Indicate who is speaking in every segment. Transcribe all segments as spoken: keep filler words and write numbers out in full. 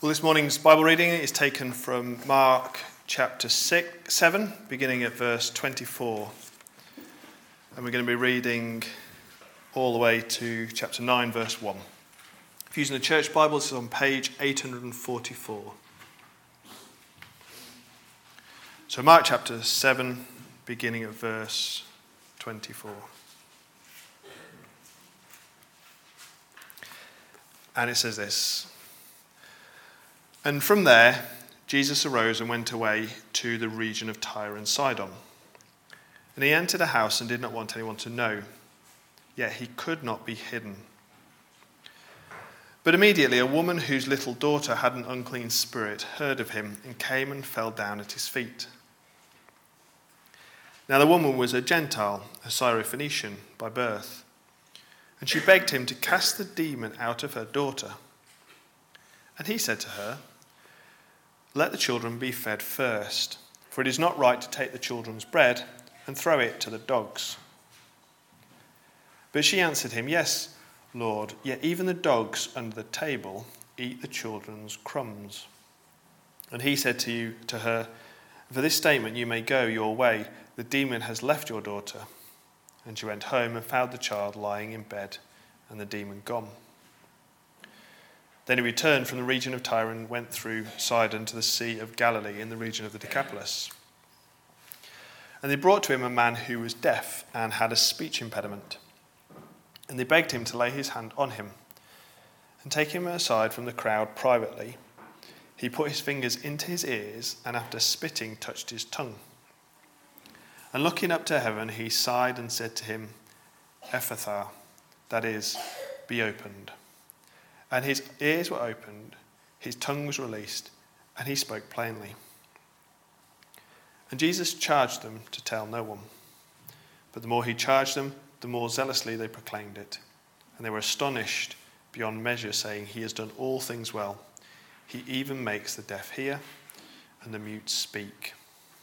Speaker 1: Well, this morning's Bible reading is taken from Mark chapter six, seven, beginning at verse twenty-four. And we're going to be reading all the way to chapter nine, verse one. If you're using the church Bible, this is on page eight hundred forty-four. So Mark chapter seven, beginning at verse twenty-four. And it says this: And from there, Jesus arose and went away to the region of Tyre and Sidon. And he entered a house and did not want anyone to know, yet he could not be hidden. But immediately a woman whose little daughter had an unclean spirit heard of him and came and fell down at his feet. Now the woman was a Gentile, a Syrophoenician by birth, and she begged him to cast the demon out of her daughter. And he said to her, Let the children be fed first, for it is not right to take the children's bread and throw it to the dogs. But she answered him, Yes, Lord, yet even the dogs under the table eat the children's crumbs. And he said to you, to her, For this statement you may go your way, the demon has left your daughter. And she went home and found the child lying in bed, and the demon gone. Then he returned from the region of Tyre and went through Sidon to the Sea of Galilee in the region of the Decapolis. And they brought to him a man who was deaf and had a speech impediment. And they begged him to lay his hand on him. And taking him aside from the crowd privately, he put his fingers into his ears and after spitting touched his tongue. And looking up to heaven, he sighed and said to him, Ephphatha, that is, be opened. And his ears were opened, his tongue was released, and he spoke plainly. And Jesus charged them to tell no one. But the more he charged them, the more zealously they proclaimed it. And they were astonished beyond measure, saying, He has done all things well. He even makes the deaf hear and the mute speak.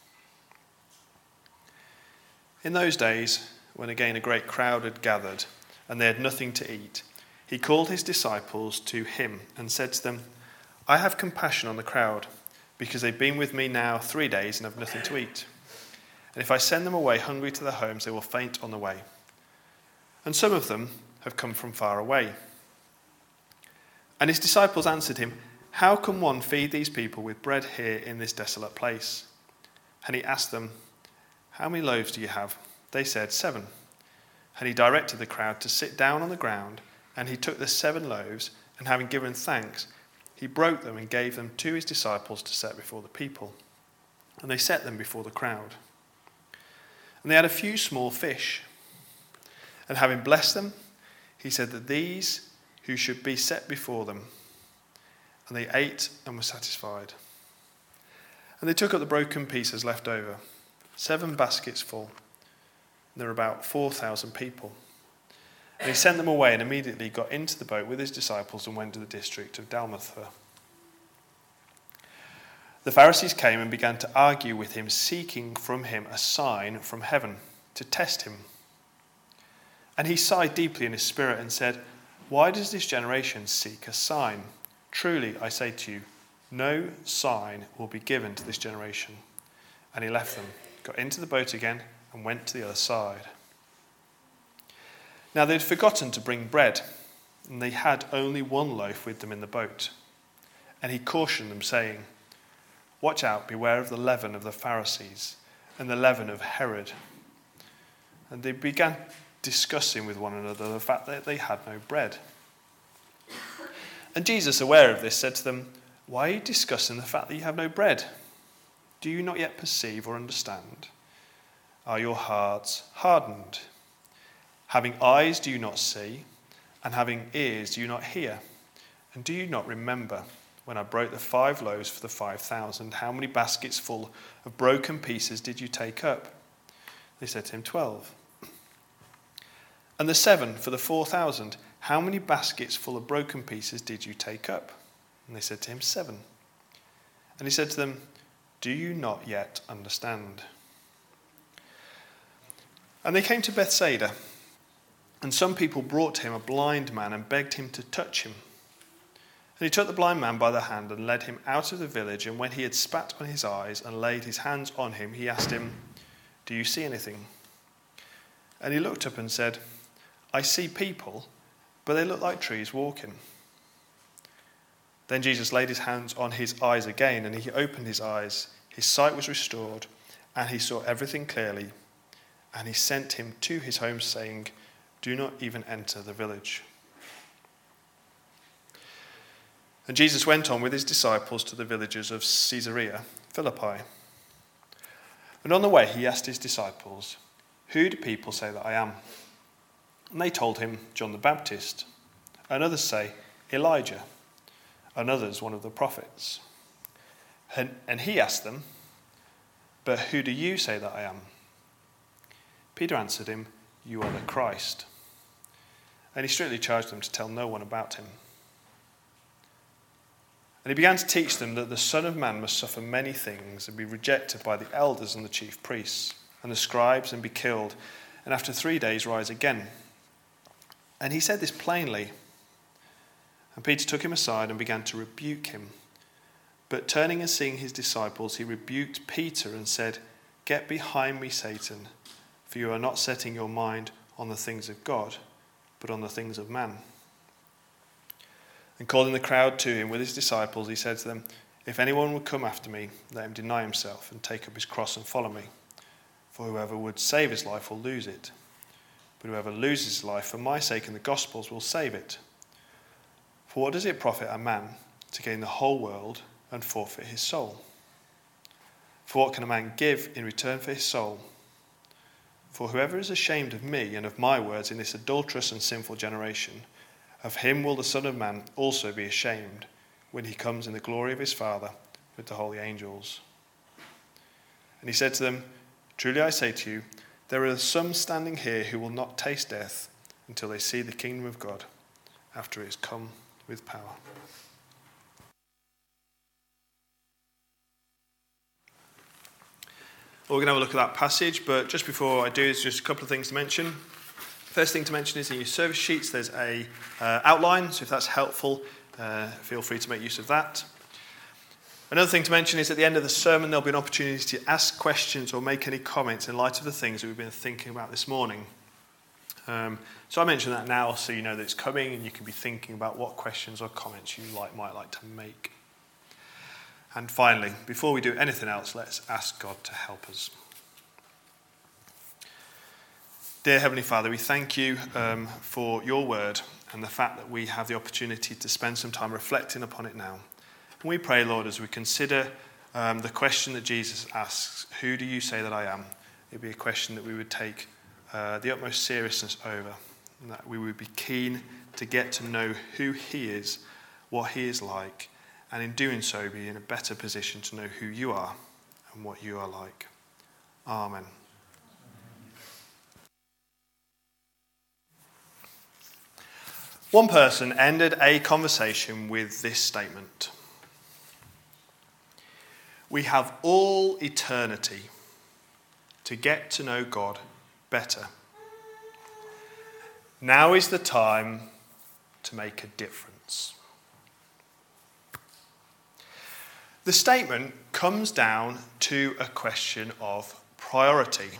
Speaker 1: In those days, when again a great crowd had gathered, and they had nothing to eat, he called his disciples to him and said to them, I have compassion on the crowd, because they've been with me now three days and have nothing to eat. And if I send them away hungry to their homes, they will faint on the way. And some of them have come from far away. And his disciples answered him, How can one feed these people with bread here in this desolate place? And he asked them, How many loaves do you have? They said, Seven. And he directed the crowd to sit down on the ground. And he took the seven loaves, and having given thanks, he broke them and gave them to his disciples to set before the people. And they set them before the crowd. And they had a few small fish. And having blessed them, he said that these who should be set before them. And they ate and were satisfied. And they took up the broken pieces left over, seven baskets full. And there were about four thousand people. And he sent them away and immediately got into the boat with his disciples and went to the district of Dalmanutha. The Pharisees came and began to argue with him, seeking from him a sign from heaven to test him. And he sighed deeply in his spirit and said, Why does this generation seek a sign? Truly, I say to you, no sign will be given to this generation. And he left them, got into the boat again, and went to the other side. Now they had forgotten to bring bread, and they had only one loaf with them in the boat. And he cautioned them, saying, Watch out, beware of the leaven of the Pharisees and the leaven of Herod. And they began discussing with one another the fact that they had no bread. And Jesus, aware of this, said to them, Why are you discussing the fact that you have no bread? Do you not yet perceive or understand? Are your hearts hardened? Having eyes, do you not see? And having ears, do you not hear? And do you not remember when I broke the five loaves for the five thousand? How many baskets full of broken pieces did you take up? They said to him, Twelve. And the seven for the four thousand? How many baskets full of broken pieces did you take up? And they said to him, Seven. And he said to them, Do you not yet understand? And they came to Bethsaida. And some people brought to him a blind man and begged him to touch him. And he took the blind man by the hand and led him out of the village, and when he had spat on his eyes and laid his hands on him, he asked him, "Do you see anything?" And he looked up and said, "I see people, but they look like trees walking." Then Jesus laid his hands on his eyes again, and he opened his eyes. His sight was restored, and he saw everything clearly. And he sent him to his home, saying, "Do not even enter the village." And Jesus went on with his disciples to the villages of Caesarea Philippi. And on the way he asked his disciples, "Who do people say that I am?" And they told him, "John the Baptist. And others say, Elijah. And others, one of the prophets." And, and he asked them, "But who do you say that I am?" Peter answered him, "You are the Christ." And he strictly charged them to tell no one about him. And he began to teach them that the Son of Man must suffer many things and be rejected by the elders and the chief priests and the scribes and be killed, and after three days rise again. And he said this plainly. And Peter took him aside and began to rebuke him. But turning and seeing his disciples, he rebuked Peter and said, "Get behind me, Satan, for you are not setting your mind on the things of God, but on the things of man." And calling the crowd to him with his disciples, he said to them, "If anyone would come after me, let him deny himself and take up his cross and follow me. For whoever would save his life will lose it. But whoever loses his life for my sake and the gospel's will save it. For what does it profit a man to gain the whole world and forfeit his soul? For what can a man give in return for his soul? For whoever is ashamed of me and of my words in this adulterous and sinful generation, of him will the Son of Man also be ashamed when he comes in the glory of his Father with the holy angels." And he said to them, "Truly I say to you, there are some standing here who will not taste death until they see the kingdom of God after it has come with power." Well, we're going to have a look at that passage, but just before I do, there's just a couple of things to mention. First thing to mention is in your service sheets there's a uh, outline, so if that's helpful, uh, feel free to make use of that. Another thing to mention is at the end of the sermon there'll be an opportunity to ask questions or make any comments in light of the things that we've been thinking about this morning. Um, so I mention that now so you know that it's coming and you can be thinking about what questions or comments you like, might like to make. And finally, before we do anything else, let's ask God to help us. Dear Heavenly Father, we thank you um, for your word and the fact that we have the opportunity to spend some time reflecting upon it now. And we pray, Lord, as we consider um, the question that Jesus asks, "Who do you say that I am?" It'd be a question that we would take uh, the utmost seriousness over, and that we would be keen to get to know who he is, what he is like, and in doing so be in a better position to know who you are and what you are like. Amen. One person ended a conversation with this statement: "We have all eternity to get to know God better. Now is the time to make a difference." The statement comes down to a question of priority.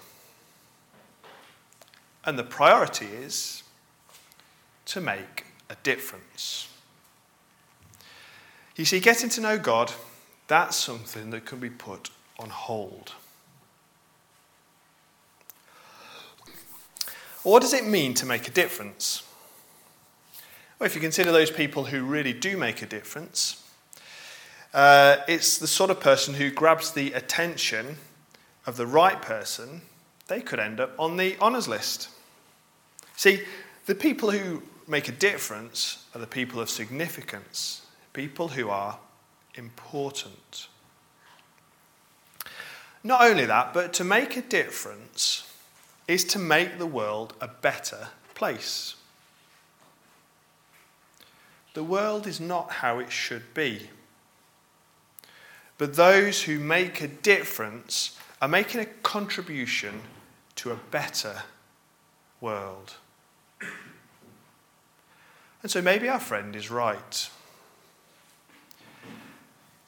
Speaker 1: And the priority is to make a difference. You see, getting to know God, that's something that can be put on hold. What does it mean to make a difference? Well, if you consider those people who really do make a difference, uh, it's the sort of person who grabs the attention of the right person. They could end up on the honours list. See, the people who make a difference are the people of significance, people who are important. Not only that, but to make a difference is to make the world a better place. The world is not how it should be. But those who make a difference are making a contribution to a better world. And so maybe our friend is right.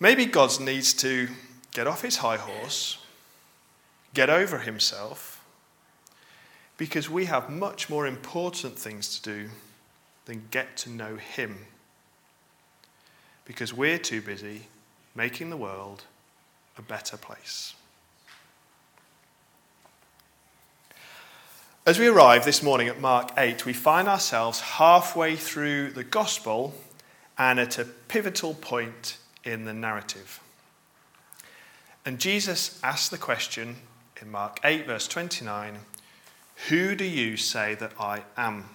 Speaker 1: Maybe God needs to get off his high horse, get over himself, because we have much more important things to do than get to know him. Because we're too busy making the world a better place. As we arrive this morning at Mark eight, we find ourselves halfway through the gospel and at a pivotal point in the narrative. And Jesus asks the question in Mark eight, verse twenty-nine, "Who do you say that I am?"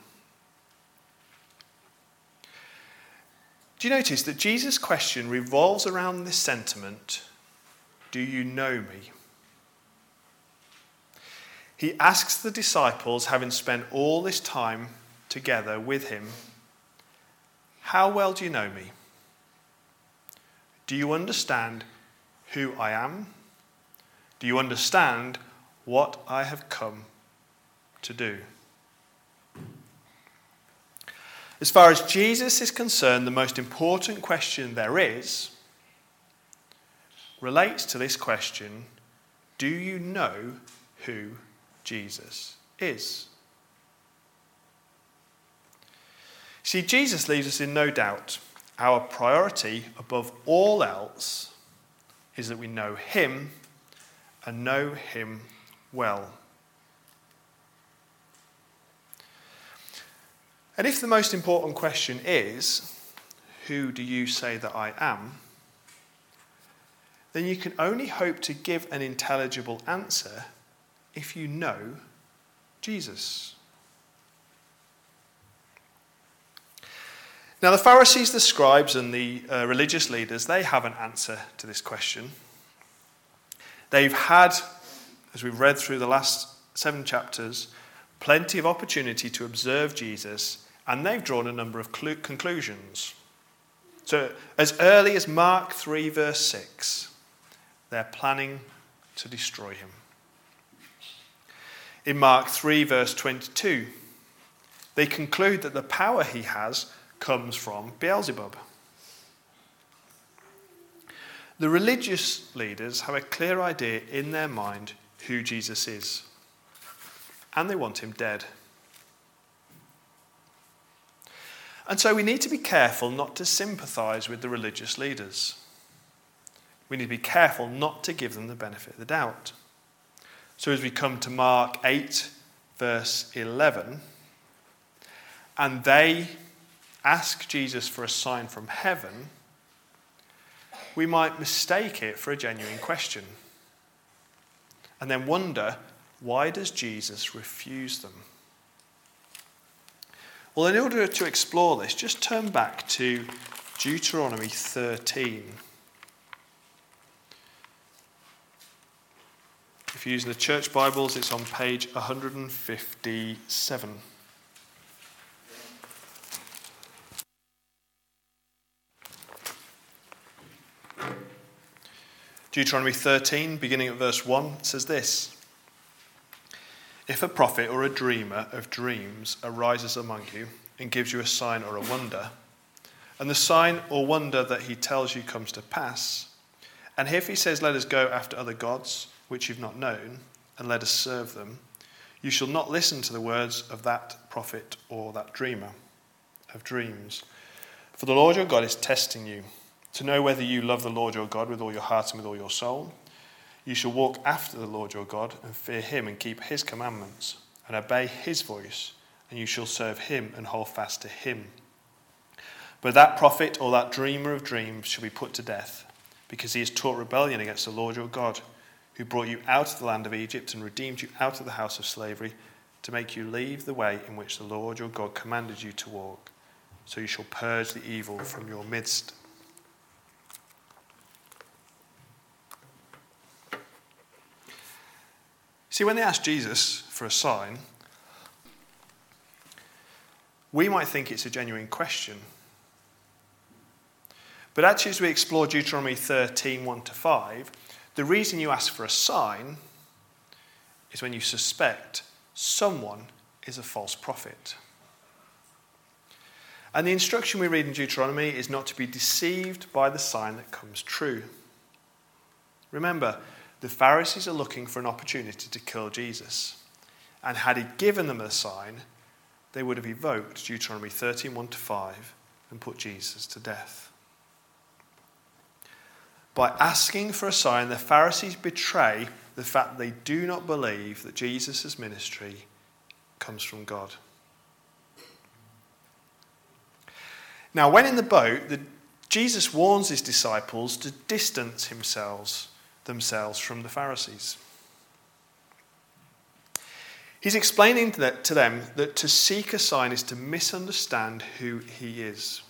Speaker 1: Do you notice that Jesus' question revolves around this sentiment, "Do you know me?" He asks the disciples, having spent all this time together with him, "How well do you know me? Do you understand who I am? Do you understand what I have come to do?" As far as Jesus is concerned, the most important question there is relates to this question, do you know who Jesus is? See, Jesus leaves us in no doubt. Our priority above all else is that we know him and know him well. And if the most important question is, who do you say that I am? Then you can only hope to give an intelligible answer if you know Jesus. Now, the Pharisees, the scribes, and the uh, religious leaders, they have an answer to this question. They've had, as we've read through the last seven chapters, plenty of opportunity to observe Jesus, and they've drawn a number of clu- conclusions. So, as early as Mark three, verse six, they're planning to destroy him. In Mark three, verse twenty-two, they conclude that the power he has comes from Beelzebub. The religious leaders have a clear idea in their mind who Jesus is, and they want him dead. And so we need to be careful not to sympathize with the religious leaders. We need to be careful not to give them the benefit of the doubt. So as we come to Mark eight, verse eleven, and they ask Jesus for a sign from heaven, we might mistake it for a genuine question and then wonder, why does Jesus refuse them? Well, in order to explore this, just turn back to Deuteronomy thirteen. If you're using the church Bibles, it's on page one hundred fifty-seven. Deuteronomy thirteen, beginning at verse one, says this: "If a prophet or a dreamer of dreams arises among you and gives you a sign or a wonder, and the sign or wonder that he tells you comes to pass, and if he says, 'Let us go after other gods which you've not known, and let us serve them,' you shall not listen to the words of that prophet or that dreamer of dreams. For the Lord your God is testing you, to know whether you love the Lord your God with all your heart and with all your soul. You shall walk after the Lord your God and fear him and keep his commandments and obey his voice, and you shall serve him and hold fast to him. But that prophet or that dreamer of dreams shall be put to death, because he has taught rebellion against the Lord your God, who brought you out of the land of Egypt and redeemed you out of the house of slavery, to make you leave the way in which the Lord your God commanded you to walk. So you shall purge the evil from your midst." See, when they ask Jesus for a sign, we might think it's a genuine question. But actually, as we explore Deuteronomy thirteen, one to five, the reason you ask for a sign is when you suspect someone is a false prophet. And the instruction we read in Deuteronomy is not to be deceived by the sign that comes true. Remember, the Pharisees are looking for an opportunity to kill Jesus. And had he given them a sign, they would have evoked Deuteronomy thirteen, one to five and put Jesus to death. By asking for a sign, the Pharisees betray the fact that they do not believe that Jesus' ministry comes from God. Now, when in the boat, the, Jesus warns his disciples to distance himself, themselves from the Pharisees. He's explaining to, that, to them that to seek a sign is to misunderstand who he is.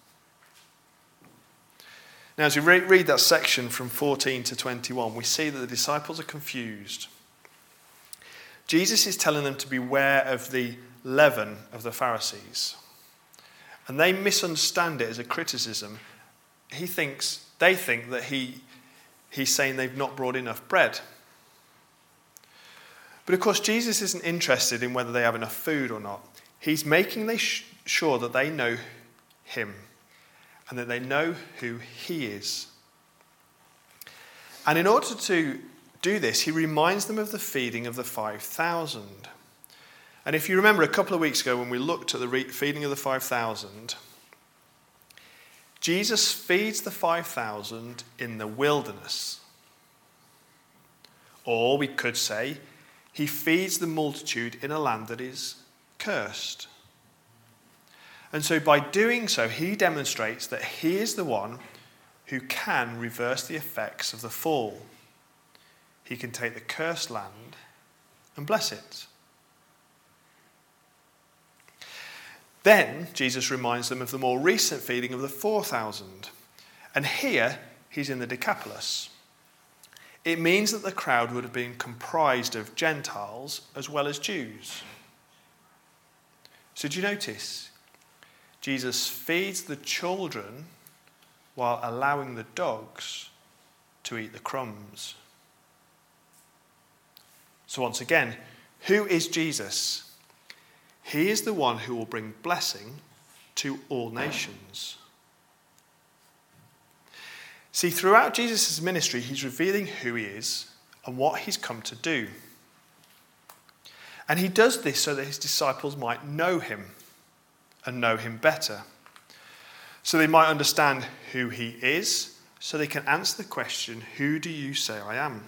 Speaker 1: Now, as we re- read that section from fourteen to twenty-one, we see that the disciples are confused. Jesus is telling them to beware of the leaven of the Pharisees. And they misunderstand it as a criticism. He thinks, they think that he, he's saying they've not brought enough bread. But of course, Jesus isn't interested in whether they have enough food or not. He's making they sh- sure that they know him and that they know who he is. And in order to do this, he reminds them of the feeding of the five thousand. And if you remember a couple of weeks ago when we looked at the re- feeding of the five thousand, Jesus feeds the five thousand in the wilderness. Or we could say, he feeds the multitude in a land that is cursed. And so by doing so, he demonstrates that he is the one who can reverse the effects of the fall. He can take the cursed land and bless it. Then Jesus reminds them of the more recent feeding of the four thousand. And here he's in the Decapolis. It means that the crowd would have been comprised of Gentiles as well as Jews. So do you notice? Jesus feeds the children while allowing the dogs to eat the crumbs. So once again, who is Jesus? He is the one who will bring blessing to all nations. See, throughout Jesus' ministry, he's revealing who he is and what he's come to do. And he does this so that his disciples might know him and know him better. So they might understand who he is, so they can answer the question, who do you say I am?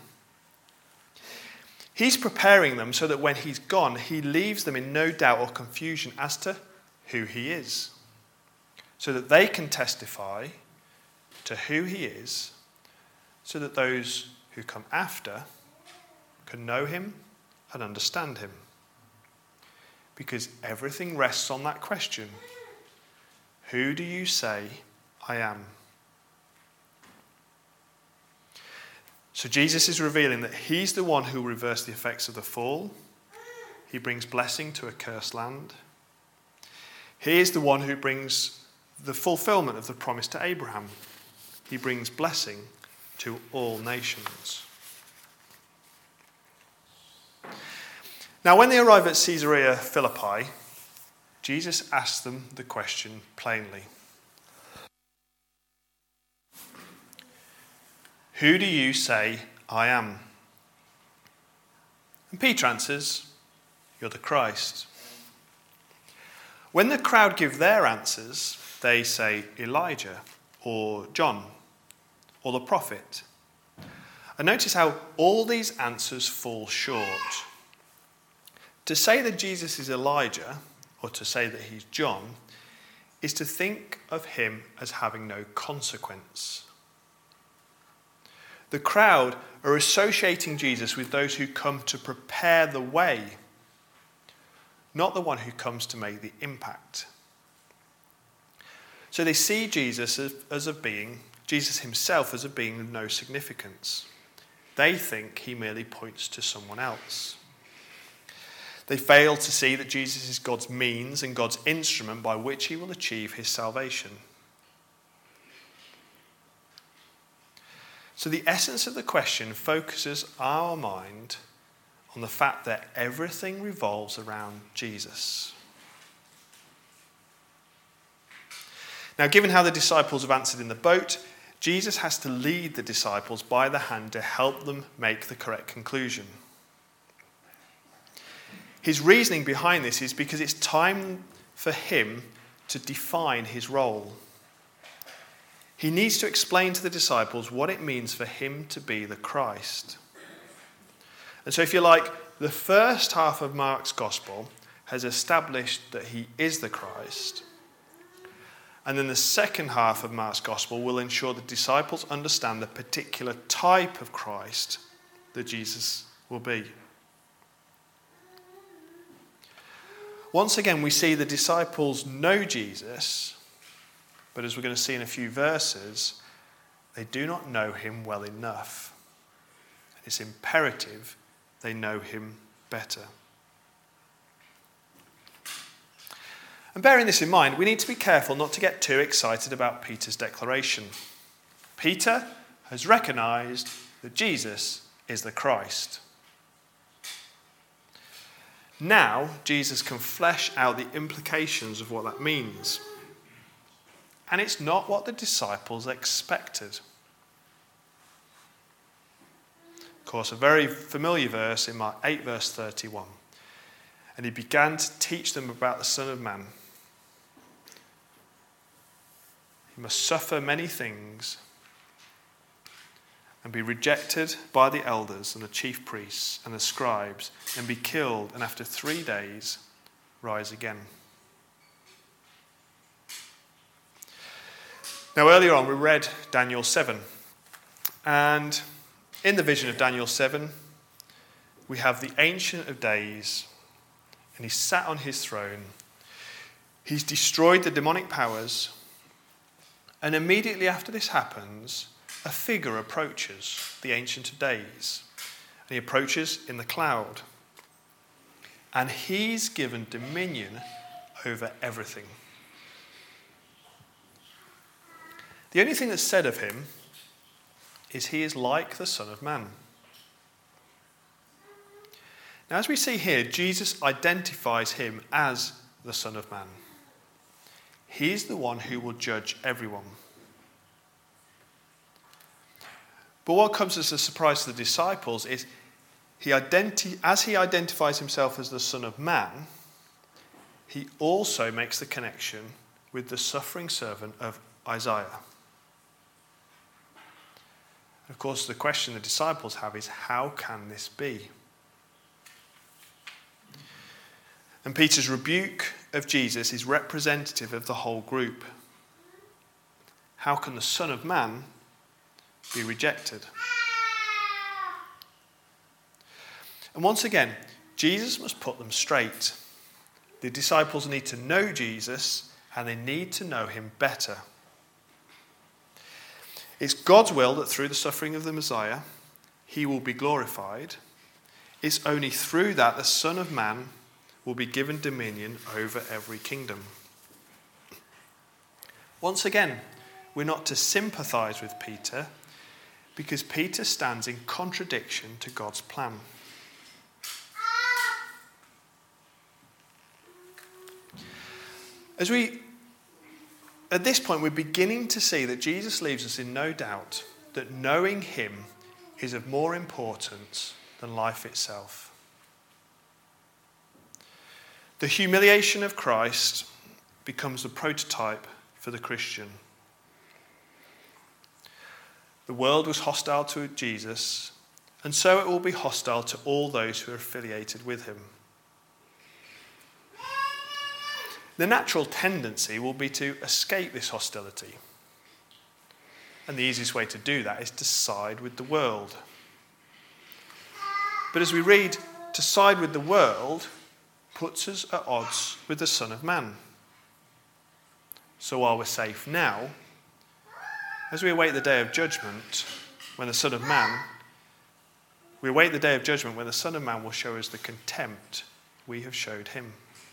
Speaker 1: He's preparing them so that when he's gone, he leaves them in no doubt or confusion as to who he is, so that they can testify to who he is, so that those who come after can know him and understand him. Because everything rests on that question, who do you say I am? So Jesus is revealing that he's the one who will reverse the effects of the fall. He brings blessing to a cursed land. He is the one who brings the fulfillment of the promise to Abraham. He brings blessing to all nations. Now, when they arrive at Caesarea Philippi, Jesus asks them the question plainly. Who do you say I am? And Peter answers, you're the Christ. When the crowd give their answers, they say Elijah or John or the prophet. And notice how all these answers fall short. To say that Jesus is Elijah, or to say that he's John, is to think of him as having no consequence. The crowd are associating Jesus with those who come to prepare the way, not the one who comes to make the impact. So they see Jesus as, as a being, Jesus himself as a being of no significance. They think he merely points to someone else. They fail to see that Jesus is God's means and God's instrument by which he will achieve his salvation. So the essence of the question focuses our mind on the fact that everything revolves around Jesus. Now, given how the disciples have answered in the boat, Jesus has to lead the disciples by the hand to help them make the correct conclusion. His reasoning behind this is because it's time for him to define his role. He needs to explain to the disciples what it means for him to be the Christ. And so if you like, the first half of Mark's gospel has established that he is the Christ. And then the second half of Mark's gospel will ensure the disciples understand the particular type of Christ that Jesus will be. Once again, we see the disciples know Jesus, but as we're going to see in a few verses, they do not know him well enough. It's imperative they know him better. And bearing this in mind, we need to be careful not to get too excited about Peter's declaration. Peter has recognized that Jesus is the Christ. Now, Jesus can flesh out the implications of what that means. And it's not what the disciples expected. Of course, a very familiar verse in Mark eight, verse thirty-one. And he began to teach them about the Son of Man. He must suffer many things and be rejected by the elders and the chief priests and the scribes and be killed, and after three days rise again. Now, earlier on we read Daniel seven, and in the vision of Daniel seven we have the Ancient of Days, and he's sat on his throne. He's destroyed the demonic powers, and immediately after this happens, a figure approaches the Ancient of Days. And he approaches in the cloud. And he's given dominion over everything. The only thing that's said of him is he is like the Son of Man. Now, as we see here, Jesus identifies him as the Son of Man. He's the one who will judge everyone. But what comes as a surprise to the disciples is, he identi- as he identifies himself as the Son of Man, he also makes the connection with the suffering servant of Isaiah. Of course, the question the disciples have is, how can this be? And Peter's rebuke of Jesus is representative of the whole group. How can the Son of Man be rejected? And once again, Jesus must put them straight. The disciples need to know Jesus, and they need to know him better. It's God's will that through the suffering of the Messiah, he will be glorified. It's only through that the Son of Man will be given dominion over every kingdom. Once again, we're not to sympathize with Peter, because Peter stands in contradiction to God's plan. As we, at this point, we're beginning to see that Jesus leaves us in no doubt that knowing him is of more importance than life itself. The humiliation of Christ becomes the prototype for the Christian. The world was hostile to Jesus, and so it will be hostile to all those who are affiliated with him. The natural tendency will be to escape this hostility. And the easiest way to do that is to side with the world. But as we read, to side with the world puts us at odds with the Son of Man. So while we're safe now, as we await the day of judgment, when the Son of Man, we await the day of judgment when the Son of Man will show us the contempt we have showed him.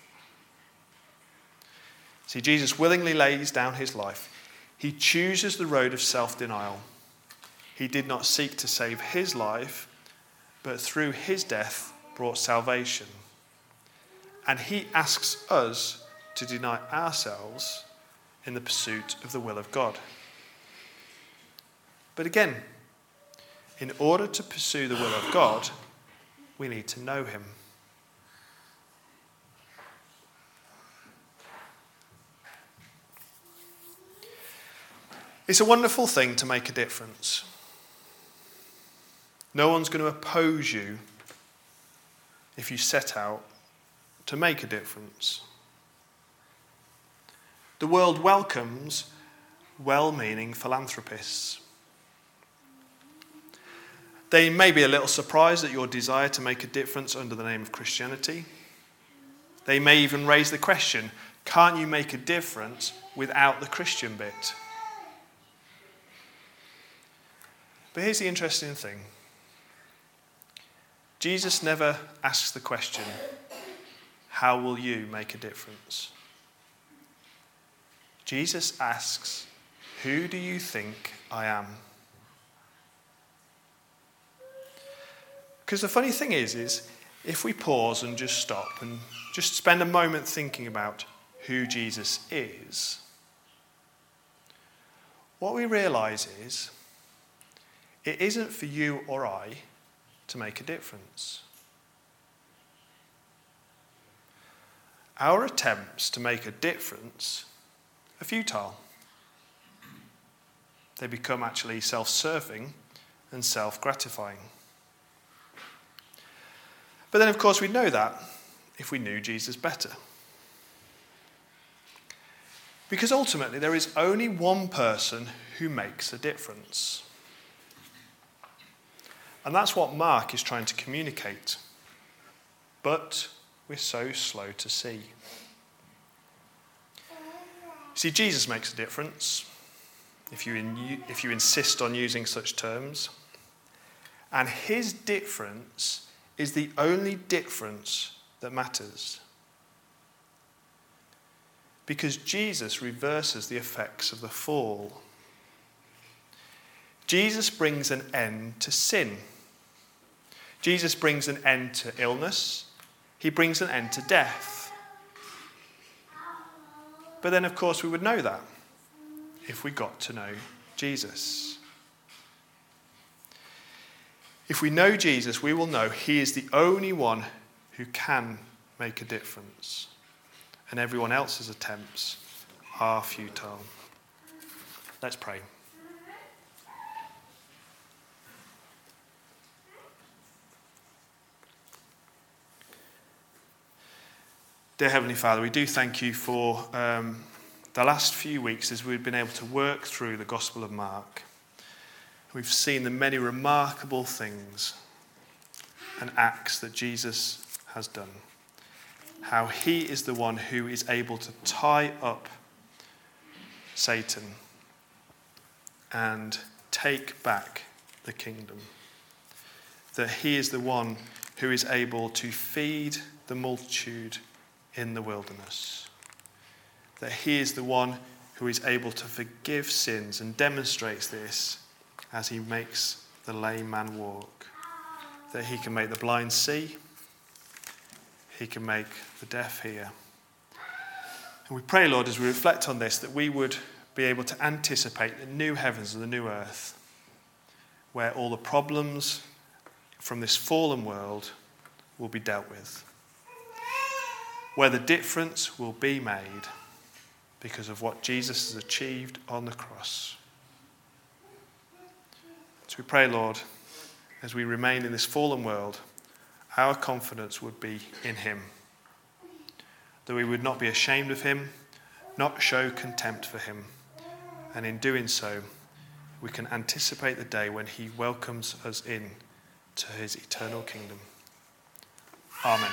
Speaker 1: See, Jesus willingly lays down his life. He chooses the road of self-denial. He did not seek to save his life, but through his death brought salvation. And he asks us to deny ourselves in the pursuit of the will of God. But again, in order to pursue the will of God, we need to know him. It's a wonderful thing to make a difference. No one's going to oppose you if you set out to make a difference. The world welcomes well-meaning philanthropists. They may be a little surprised at your desire to make a difference under the name of Christianity. They may even raise the question, can't you make a difference without the Christian bit? But here's the interesting thing. Jesus never asks the question, how will you make a difference? Jesus asks, who do you think I am? Because the funny thing is, is if we pause and just stop and just spend a moment thinking about who Jesus is, what we realise is it isn't for you or I to make a difference. Our attempts to make a difference are futile. They become actually self-serving and self-gratifying. But then, of course, we'd know that if we knew Jesus better. Because ultimately, there is only one person who makes a difference. And that's what Mark is trying to communicate. But we're so slow to see. See, Jesus makes a difference, if you, in, if you insist on using such terms. And his difference is the only difference that matters. Because Jesus reverses the effects of the fall. Jesus brings an end to sin. Jesus brings an end to illness. He brings an end to death. But then, of course, we would know that if we got to know Jesus. If we know Jesus, we will know he is the only one who can make a difference. And everyone else's attempts are futile. Let's pray. Dear Heavenly Father, we do thank you for um, the last few weeks as we've been able to work through the Gospel of Mark. We've seen the many remarkable things and acts that Jesus has done. How he is the one who is able to tie up Satan and take back the kingdom. That he is the one who is able to feed the multitude in the wilderness. That he is the one who is able to forgive sins and demonstrates this as he makes the lame man walk. That he can make the blind see. He can make the deaf hear. And we pray, Lord, as we reflect on this, that we would be able to anticipate the new heavens and the new earth, where all the problems from this fallen world will be dealt with. Where the difference will be made because of what Jesus has achieved on the cross. So we pray, Lord, as we remain in this fallen world, our confidence would be in him. That we would not be ashamed of him, not show contempt for him. And in doing so, we can anticipate the day when he welcomes us in to his eternal kingdom. Amen.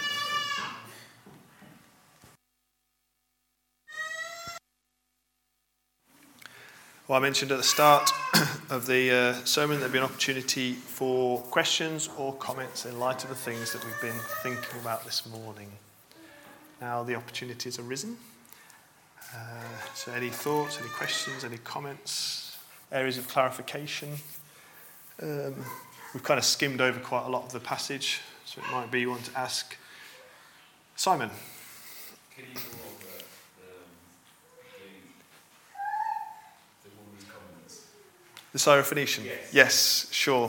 Speaker 1: Well, I mentioned at the start of the uh, sermon there'd be an opportunity for questions or comments in light of the things that we've been thinking about this morning. Now the opportunity has arisen. Uh, so any thoughts, any questions, any comments, areas of clarification? Um, we've kind of skimmed over quite a lot of the passage, so it might be you want to ask. Simon?
Speaker 2: Can you go over the,
Speaker 1: The Syrophoenician?
Speaker 2: Yes.
Speaker 1: Yes, sure.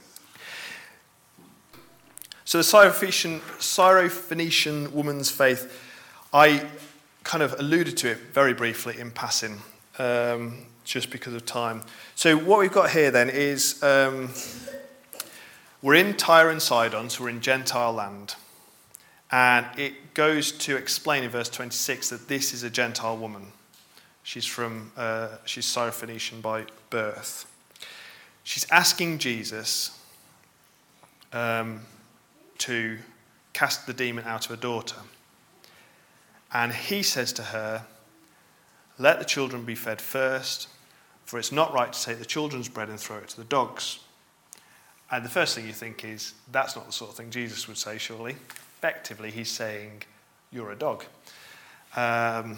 Speaker 1: So the Syrophoenician, Syrophoenician woman's faith, I kind of alluded to it very briefly in passing, um, just because of time. So what we've got here then is, um, we're in Tyre and Sidon, so we're in Gentile land. And it goes to explain in verse twenty-six that this is a Gentile woman. She's from, uh, she's Syrophoenician by birth. She's asking Jesus um, to cast the demon out of her daughter. And he says to her, let the children be fed first, for it's not right to take the children's bread and throw it to the dogs. And the first thing you think is, that's not the sort of thing Jesus would say, surely. Effectively, he's saying, you're a dog. Um,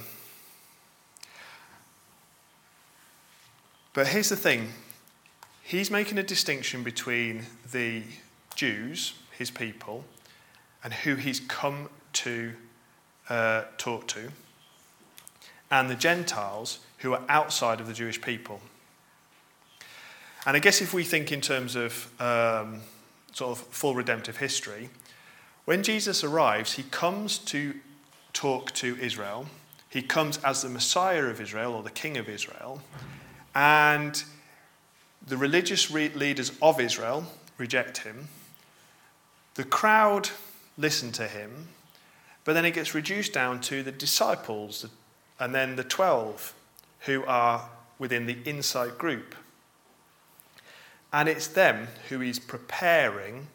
Speaker 1: but here's the thing. He's making a distinction between the Jews, his people, and who he's come to uh, talk to, and the Gentiles who are outside of the Jewish people. And I guess if we think in terms of um, sort of full redemptive history, when Jesus arrives, he comes to talk to Israel. He comes as the Messiah of Israel, or the King of Israel, and the religious re- leaders of Israel reject him. The crowd listen to him, but then it gets reduced down to the disciples and then the twelve who are within the inside group. And it's them who he's preparing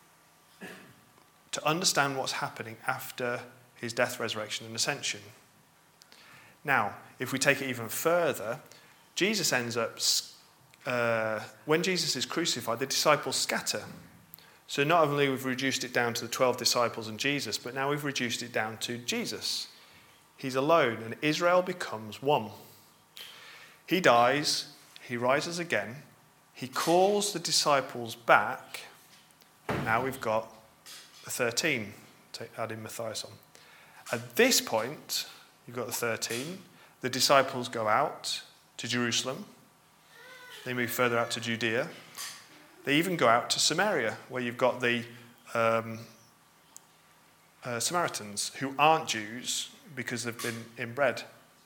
Speaker 1: to understand what's happening after his death, resurrection, and ascension. Now, if we take it even further, Jesus ends up, uh, when Jesus is crucified, the disciples scatter. So not only we've reduced it down to the twelve disciples and Jesus, but now we've reduced it down to Jesus. He's alone, and Israel becomes one. He dies, he rises again, he calls the disciples back. Now we've got the thirteen, to add in Matthias on. At this point, you've got the thirteen. The disciples go out to Jerusalem. They move further out to Judea. They even go out to Samaria, where you've got the um, uh, Samaritans, who aren't Jews because they've been inbred.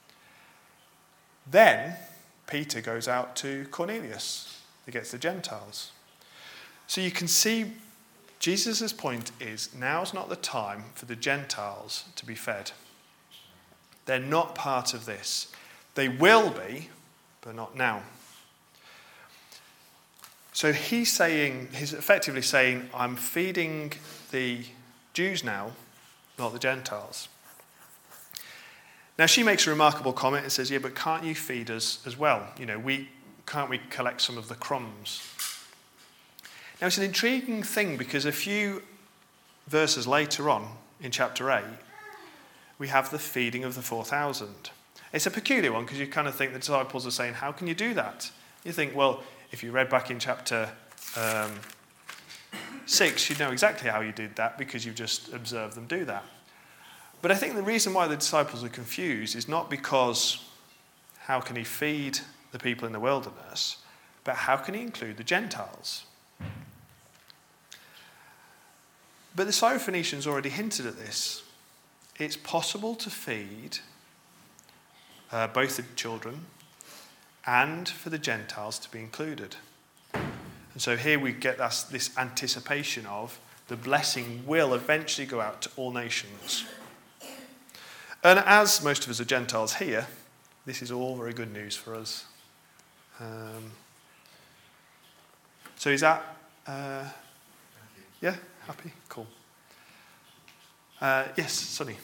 Speaker 1: Then Peter goes out to Cornelius. He gets the Gentiles. So you can see Jesus' point is, now's not the time for the Gentiles to be fed. They're not part of this. They will be, but not now. So he's saying, he's effectively saying, I'm feeding the Jews now, not the Gentiles. Now she makes a remarkable comment and says, yeah, but can't you feed us as well? You know, we can't we collect some of the crumbs? Now it's an intriguing thing because a few verses later on in chapter eight, we have the feeding of the four thousand. It's a peculiar one because you kind of think the disciples are saying, how can you do that? You think, well, if you read back in chapter um, six, you'd know exactly how you did that because you've just observed them do that. But I think the reason why the disciples are confused is not because how can he feed the people in the wilderness, but how can he include the Gentiles? But the Syrophoenicians already hinted at this. It's possible to feed uh, both the children and for the Gentiles to be included. And so here we get this, this anticipation of the blessing will eventually go out to all nations. And as most of us are Gentiles here, this is all very good news for us. Um, so is that, uh, yeah, happy? Cool. Uh, yes, Sonny.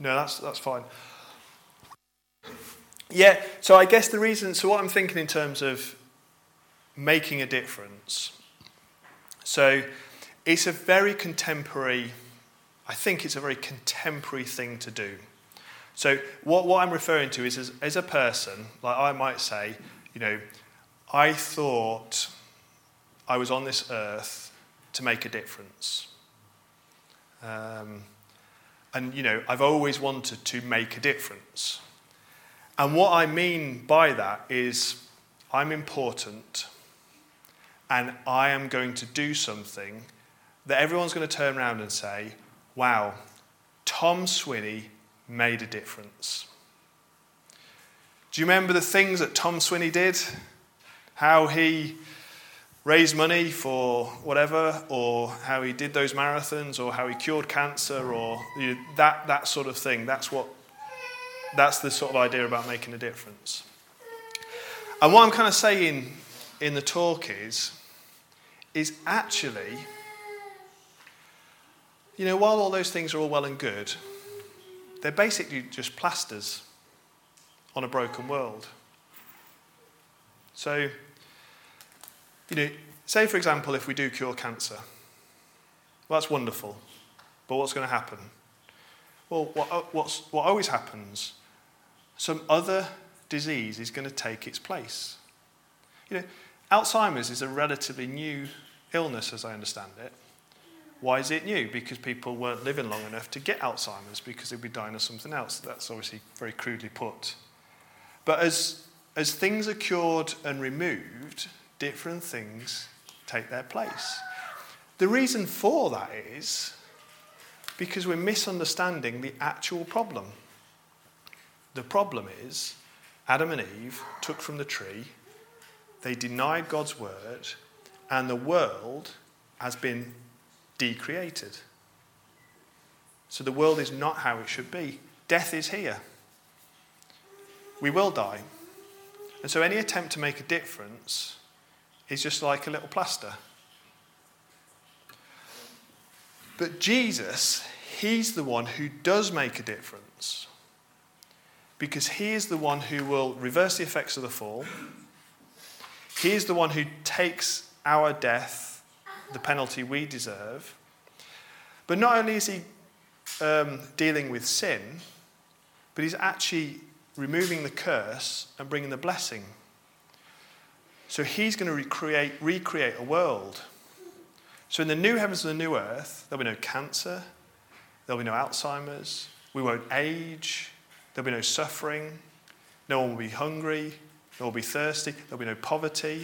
Speaker 1: No, that's that's fine. Yeah, so I guess the reason, so what I'm thinking in terms of making a difference, so it's a very contemporary, I think it's a very contemporary thing to do. So what, what I'm referring to is as, as a person, like I might say, you know, I thought I was on this earth to make a difference. Um, and, you know, I've always wanted to make a difference. And what I mean by that is I'm important and I am going to do something that everyone's going to turn around and say, wow, Tom Swinney made a difference. Do you remember the things that Tom Swinney did? How he raised money for whatever, or how he did those marathons, or how he cured cancer, or you know, that that sort of thing. That's what that's the sort of idea about making a difference. And what I'm kind of saying in the talk is, is actually, you know, while all those things are all well and good, they're basically just plasters on a broken world. So, you know, say for example, if we do cure cancer, well, that's wonderful, but what's going to happen? Well, what, what's, what always happens, some other disease is going to take its place. You know, Alzheimer's is a relatively new illness, as I understand it. Why is it new? Because people weren't living long enough to get Alzheimer's because they'd be dying of something else. That's obviously very crudely put. But as, as things are cured and removed, different things take their place. The reason for that is because we're misunderstanding the actual problem. The problem is Adam and Eve took from the tree, they denied God's word, and the world has been decreated. So the world is not how it should be. Death is here. We will die. And so any attempt to make a difference is just like a little plaster. But Jesus, he's the one who does make a difference. Because he is the one who will reverse the effects of the fall. He is the one who takes our death, the penalty we deserve. But not only is he um, dealing with sin, but he's actually removing the curse and bringing the blessing. So he's going to recreate, recreate a world. So in the new heavens and the new earth, there'll be no cancer, there'll be no Alzheimer's, we won't age, there'll be no suffering, no one will be hungry, no one will be thirsty, there'll be no poverty.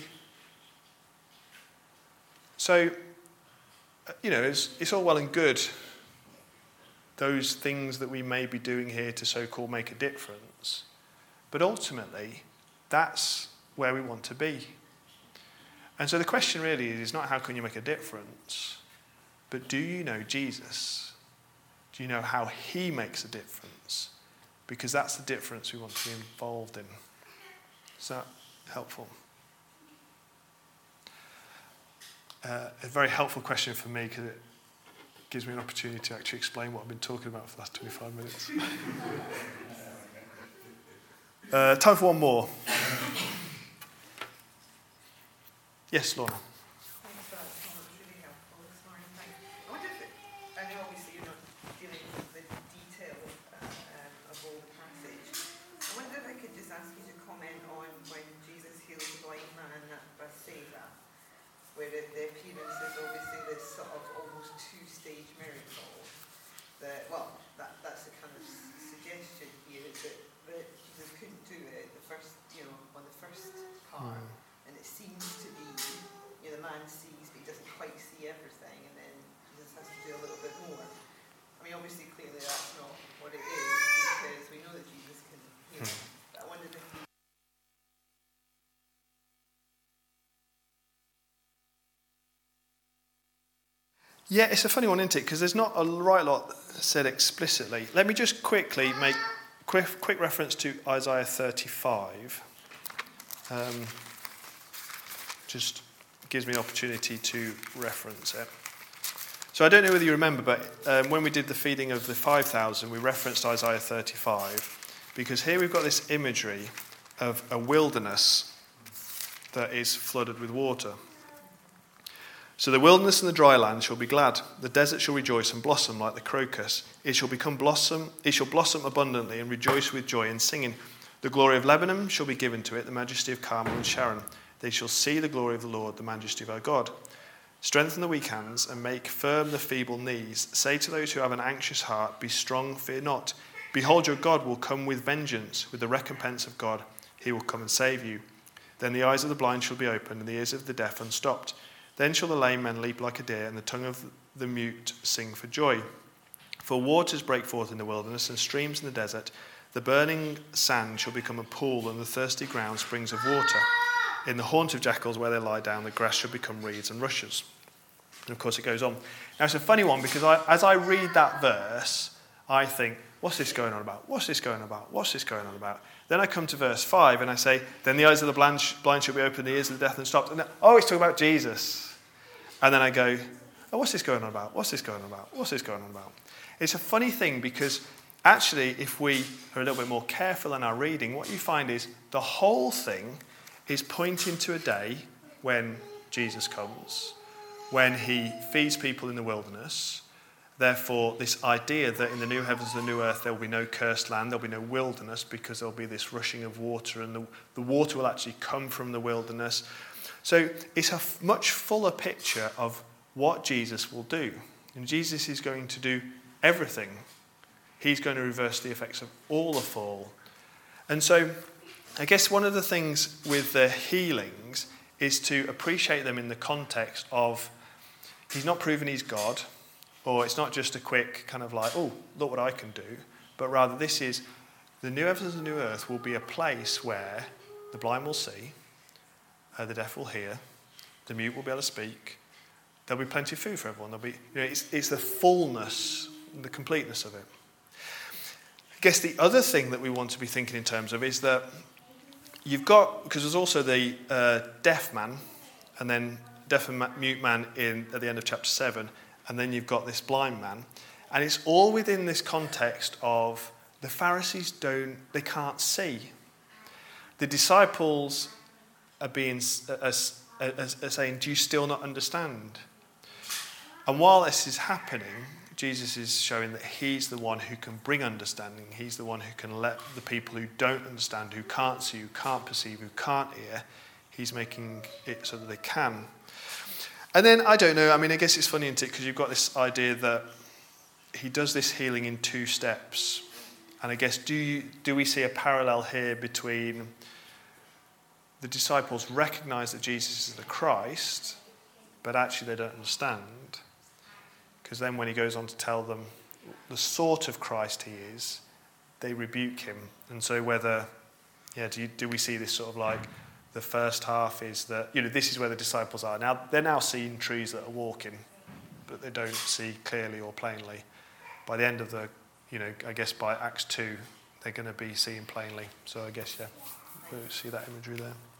Speaker 1: So, you know, it's, it's all well and good, those things that we may be doing here to so-called make a difference. But ultimately, that's where we want to be. And so the question really is not how can you make a difference, but do you know Jesus? Do you know how he makes a difference? Because that's the difference we want to be involved in. Is that helpful? Uh, a very helpful question for me because it gives me an opportunity to actually explain what I've been talking about for the last twenty-five minutes. uh, time for one more. Yes, Laura.
Speaker 2: Thanks for that, Tom. It was really helpful this morning. Thanks. I wonder if, it, I know obviously you're not dealing with the detail uh, um, of all the passage. I wonder if I could just ask you to comment on when Jesus heals the blind man at Bethsaida, where the, the appearance is obviously this sort of almost two-stage miracle. That, well, that, that's the kind of suggestion here, is that, that Jesus couldn't do it the first, you know, on the first part. Mm. And it seems to be, you know, the man sees, but he doesn't quite see everything, and then Jesus has to do a little bit more. I mean, obviously, clearly that's not what it is, because we know that Jesus can heal. But I wondered if he...
Speaker 1: Yeah, it's a funny one, isn't it? Because there's not a right lot said explicitly. Let me just quickly make quick, quick reference to Isaiah thirty-five. Um, just gives me an opportunity to reference it. So I don't know whether you remember, but um, when we did the feeding of the five thousand, we referenced Isaiah thirty-five, because here we've got this imagery of a wilderness that is flooded with water. So the wilderness and the dry land shall be glad. The desert shall rejoice and blossom like the crocus. It shall become blossom. It shall blossom abundantly and rejoice with joy and singing. The glory of Lebanon shall be given to it, the majesty of Carmel and Sharon. They shall see the glory of the Lord, the majesty of our God. Strengthen the weak hands and make firm the feeble knees. Say to those who have an anxious heart, be strong, fear not. Behold, your God will come with vengeance, with the recompense of God. He will come and save you. Then the eyes of the blind shall be opened, and the ears of the deaf unstopped. Then shall the lame men leap like a deer, and the tongue of the mute sing for joy. For waters break forth in the wilderness, and streams in the desert. The burning sand shall become a pool, and the thirsty ground springs of water. In the haunt of jackals where they lie down, the grass shall become reeds and rushes. And of course it goes on. Now it's a funny one, because I, as I read that verse, I think, what's this going on about? What's this going on about? What's this going on about? Then I come to verse five and I say, then the eyes of the blind, blind shall be opened, the ears of the deaf unstopped. And then, oh, it's talking about Jesus. And then I go, oh, what's this going on about? What's this going on about? What's this going on about? It's a funny thing, because actually, if we are a little bit more careful in our reading, what you find is the whole thing is pointing to a day when Jesus comes, when he feeds people in the wilderness. Therefore, this idea that in the new heavens and the new earth there will be no cursed land, there will be no wilderness, because there will be this rushing of water, and the, the water will actually come from the wilderness. So it's a f- much fuller picture of what Jesus will do. And Jesus is going to do everything. He's going to reverse the effects of all the fall. And so I guess one of the things with the healings is to appreciate them in the context of he's not proven he's God, or it's not just a quick kind of like, oh, look what I can do, but rather this is the new heavens and new earth will be a place where the blind will see, uh, the deaf will hear, the mute will be able to speak, there'll be plenty of food for everyone. There'll be, you know, it's, it's the fullness, the completeness of it. I guess the other thing that we want to be thinking in terms of is that you've got, because there's also the uh, deaf man, and then deaf and mute man in at the end of chapter seven, and then you've got this blind man. And it's all within this context of the Pharisees don't, they can't see. The disciples are being are, are, are saying, do you still not understand? And while this is happening, Jesus is showing that he's the one who can bring understanding. He's the one who can let the people who don't understand, who can't see, who can't perceive, who can't hear, he's making it so that they can. And then, I don't know, I mean, I guess it's funny, isn't it? Because you've got this idea that he does this healing in two steps. And I guess, do you, do we see a parallel here between the disciples recognize that Jesus is the Christ, but actually they don't understand? Because then when he goes on to tell them the sort of Christ he is, they rebuke him. And so whether, yeah, do, you, do we see this sort of like, the first half is that, you know, this is where the disciples are. Now, they're now seeing trees that are walking, but they don't see clearly or plainly. By the end of the, you know, I guess by Acts two, they're going to be seeing plainly. So I guess, yeah, we'll see that imagery there.